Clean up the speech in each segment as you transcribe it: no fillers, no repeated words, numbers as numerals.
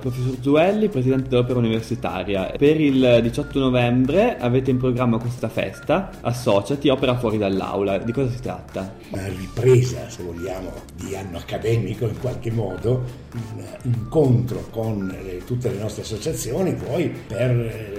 Professor Zuelli, presidente dell'Opera Universitaria. Per il 18 novembre avete in programma questa festa, Associati, Opera fuori dall'aula. Di cosa si tratta? Una ripresa, se vogliamo, di anno accademico in qualche modo, un incontro con tutte le nostre associazioni, poi per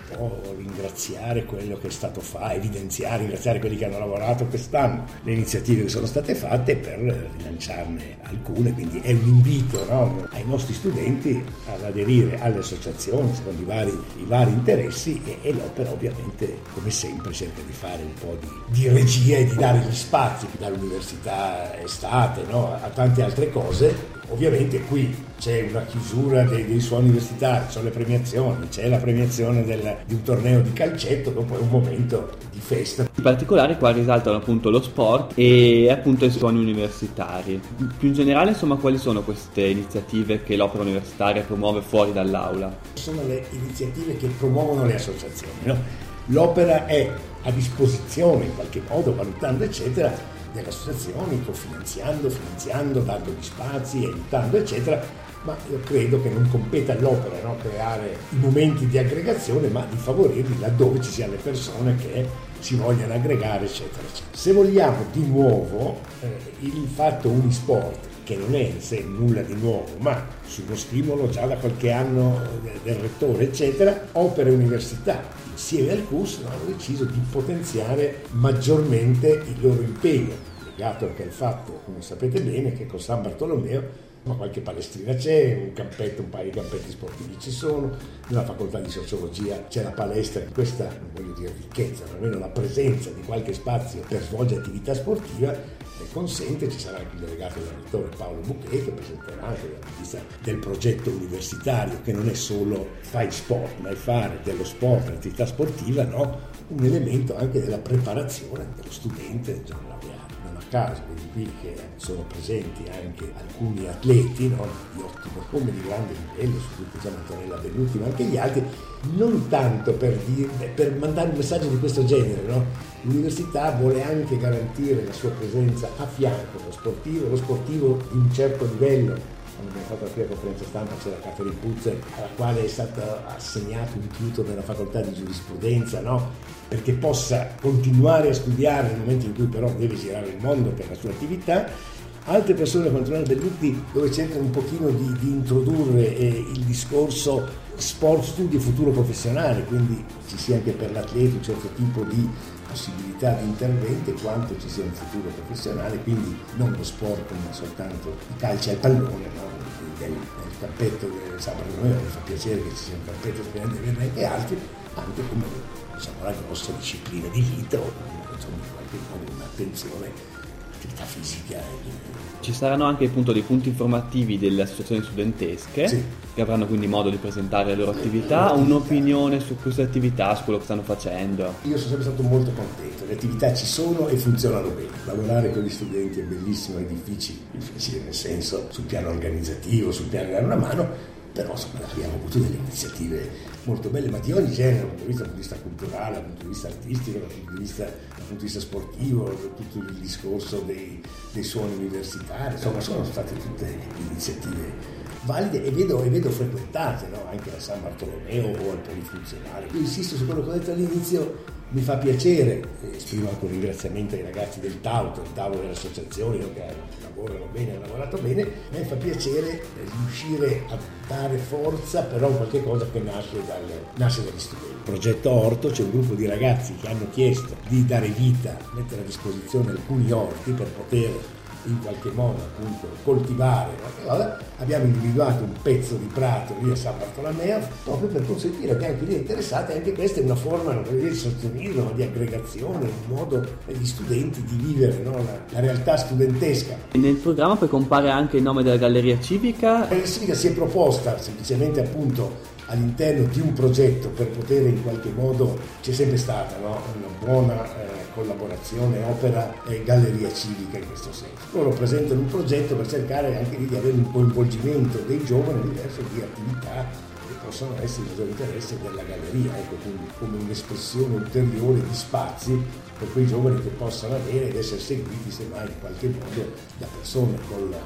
ringraziare quello che è stato fatto, ringraziare quelli che hanno lavorato quest'anno, le iniziative che sono state fatte per rilanciarne alcune, quindi è un invito, no, ai nostri studenti ad aderire alle associazioni secondo i vari interessi e l'Opera ovviamente come sempre cerca di fare un po' di regia e di dare gli spazi dall'università estate, no, a tante altre cose. Ovviamente qui c'è una chiusura dei suoni universitari, sono le premiazioni, c'è la premiazione di un torneo di calcetto, dopo è un momento di festa. In particolare qua risaltano appunto lo sport e appunto i suoni universitari. Più in generale, insomma, quali sono queste iniziative che l'Opera Universitaria promuove fuori dall'aula? Sono le iniziative che promuovono le associazioni, no? L'Opera è a disposizione in qualche modo, valutando eccetera, delle associazioni, finanziando, dando gli spazi, aiutando eccetera, ma io credo che non competa all'Opera, no, creare i momenti di aggregazione, ma di favorirli laddove ci siano le persone che si vogliono aggregare eccetera eccetera. Se vogliamo di nuovo il fatto Unisport, che non è in sé nulla di nuovo, ma sullo stimolo già da qualche anno del rettore eccetera, Opera e Università insieme al CUS hanno deciso di potenziare maggiormente il loro impegno, legato anche al fatto, come sapete bene, che con San Bartolomeo qualche palestrina c'è, un paio di campetti sportivi ci sono, nella facoltà di sociologia c'è la palestra, questa non voglio dire ricchezza, ma almeno la presenza di qualche spazio per svolgere attività sportiva consente, ci sarà anche il delegato del rettore Paolo Buchet che presenterà anche dal punto di vista del progetto universitario, che non è solo fai sport, ma è fare dello sport, l'attività sportiva, no? Un elemento anche della preparazione dello studente del giorno laureato. Non a caso, vedi qui che sono presenti anche alcuni atleti, no? Di ottimo come di grande livello, su cui pensiamo Antonella Belluti, ma anche gli altri, non tanto per mandare un messaggio di questo genere, no? L'università vuole anche garantire la sua presenza a fianco dello sportivo di un certo livello. Quando abbiamo fatto la prima conferenza stampa c'era Catherine Puzzer, alla quale è stato assegnato un tutor della facoltà di giurisprudenza, no? Perché possa continuare a studiare nel momento in cui però deve girare il mondo per la sua attività. Altre persone come Antonella Belluti, dove cercano un pochino di introdurre il discorso sport, studio e futuro professionale, quindi ci sia anche per l'atleta un certo tipo di possibilità di intervento quanto ci sia un futuro professionale, quindi non lo sport come soltanto i calci al pallone, no? del campetto del San Bartolomeo, mi fa piacere che ci sia un campetto speriamo anche altri, anche come diciamo, la grossa disciplina di vita o insomma in qualche modo un'attenzione all'attività fisica. Ci saranno anche appunto dei punti informativi delle associazioni studentesche, sì, che avranno quindi modo di presentare le loro attività, un'opinione su queste attività, su quello che stanno facendo. Io sono sempre stato molto contento, le attività ci sono e funzionano bene. Lavorare con gli studenti è bellissimo, è difficile nel senso sul piano organizzativo, sul piano di dare una mano, però insomma abbiamo avuto delle iniziative molto belle, ma di ogni genere, dal punto di vista culturale, dal punto di vista artistico, dal punto di vista sportivo, tutto il discorso dei suoni universitari, insomma sono state tutte iniziative valide e vedo frequentate, no? Anche a San Bartolomeo o al Polifunzionale. Io insisto su quello che ho detto all'inizio, mi fa piacere, esprimo anche un ringraziamento ai ragazzi del tavolo delle associazioni, no? Che lavorano bene, hanno lavorato bene, a me fa piacere riuscire a dare forza però a qualche cosa che nasce dagli studenti. Progetto Orto, c'è un gruppo di ragazzi che hanno chiesto di dare vita, mettere a disposizione alcuni orti per poter in qualche modo appunto coltivare qualche cosa. Abbiamo individuato un pezzo di prato lì a San Bartolomeo proprio per consentire che anche lì interessati, anche questa è una forma di sostenismo, di aggregazione, un modo per gli studenti di vivere, no? la realtà studentesca. E nel programma poi compare anche il nome della Galleria Civica. La Galleria Civica si è proposta semplicemente appunto all'interno di un progetto per poter in qualche modo, c'è sempre stata, no? Una buona collaborazione Opera e Galleria Civica in questo senso. Loro presentano un progetto per cercare anche di avere un coinvolgimento dei giovani diverso di attività che possono essere di interesse della galleria, ecco, quindi come un'espressione ulteriore di spazi per quei giovani che possano avere ed essere seguiti semmai in qualche modo da persone con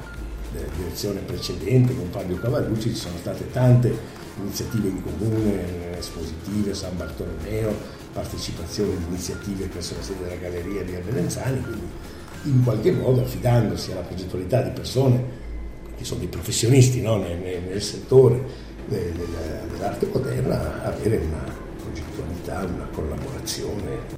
direzione precedente con Fabio Cavallucci ci sono state tante iniziative in comune, espositive, San Bartolomeo, partecipazione di iniziative presso la sede della Galleria di Belenzani, quindi in qualche modo affidandosi alla progettualità di persone che sono dei professionisti, no? nel settore dell'arte moderna, avere una progettualità, una collaborazione